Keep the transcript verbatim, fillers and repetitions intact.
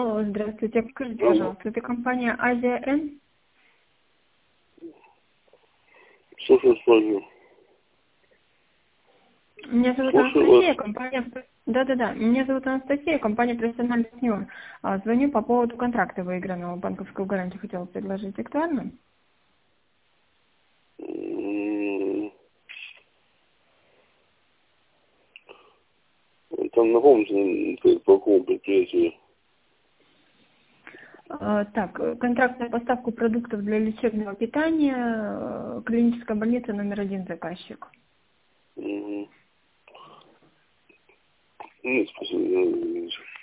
Алло, здравствуйте. Скажите, пожалуйста, это компания Азия Н? Слушаю, слушаю. Меня зовут Слушаю Анастасия, вас. компания... Да-да-да, меня зовут Анастасия, компания «Профессиональный партнер». А, Звоню по поводу контракта выигранного. Банковскую гарантию хотела предложить. Актуально? М, Там напомните, как по какому предприятию. А, Так, э, контракт на поставку продуктов для лечебного питания, э, клиническая больница номер один заказчик. Мгм. Нет, спасибо.